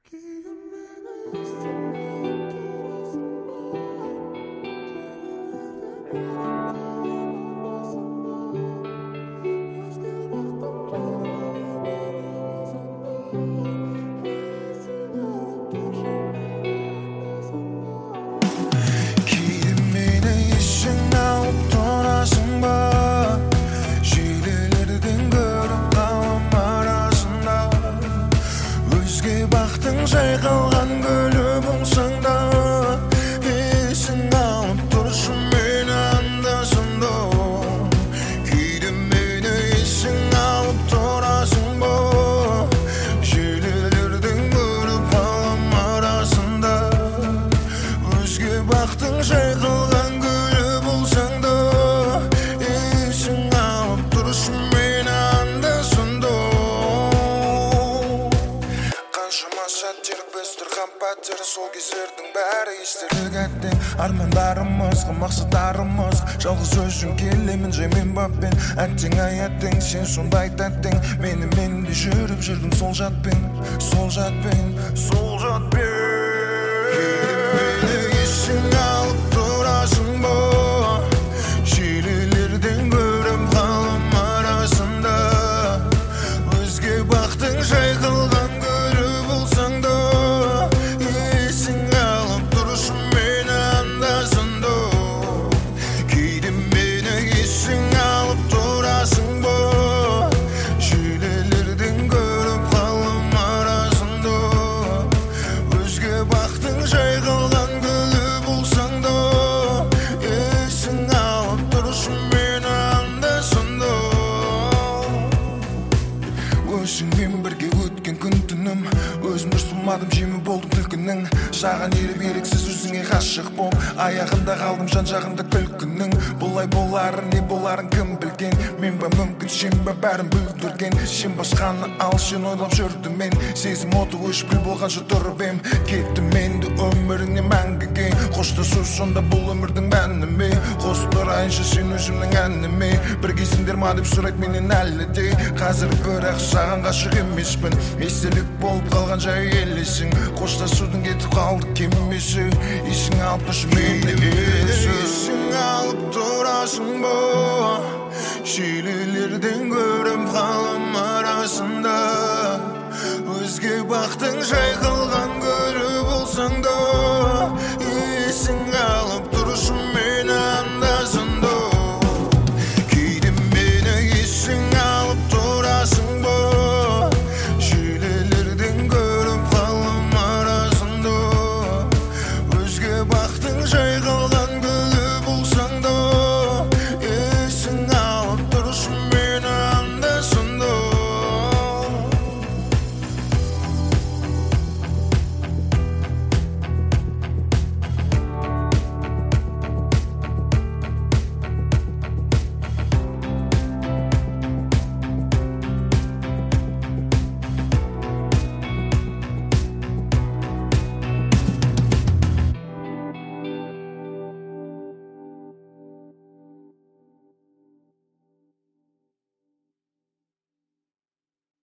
Жайқалған гүлі болсаң да есің алып тұршы мені анда-санда кейде мені есің алып тұрасың ба желілердің көріп қалам арасында өзге бақтың жайқалған гүлі болсаң да есің алып тұршы мені анда-санда сәттер біз тұрған пәтер сол кездердің бәрі естерлік әттең армандарымызға мақсаттарымызға жалғыз өзің келемін жаймен баппен әттең ай әттең сен сондай тәттең менімен де жүріп жүргін сол жатпен мені есің алып тұрасың ба желілерден көріп қалам арасында өзге бақтың жайқалған өзіңмен бірге өткен күн түнім өзім дұрсылмадым жемі болдым күлкінің саған ерік-еріксіз өзіңе ғашық болып аяғында қалдым жан-жағында күлкінің бұлай боларын не боларын кім білген мен ба мүмкін сен ба бәрін бүлдірген сен басқаны ал сен ойлап жүрдім мен сезім оты өшіп күл болғанша тұрып ем кеттім енді өміріңе мәңгіге қоштасу сонда бұл өмірдің мәні ме қос тұрайыншы сен өзімнің әніме біргесіңдер ма деп сұрайды менен әлі де қазір бірақ саған ғашық емеспін естелік болып қалған жай елесің қоштасудың кетіп қалды кемесі есің алып тұршы мені есің алып тұрасың ба желілерден көріп қалам арасында өзге бақтың жайқалған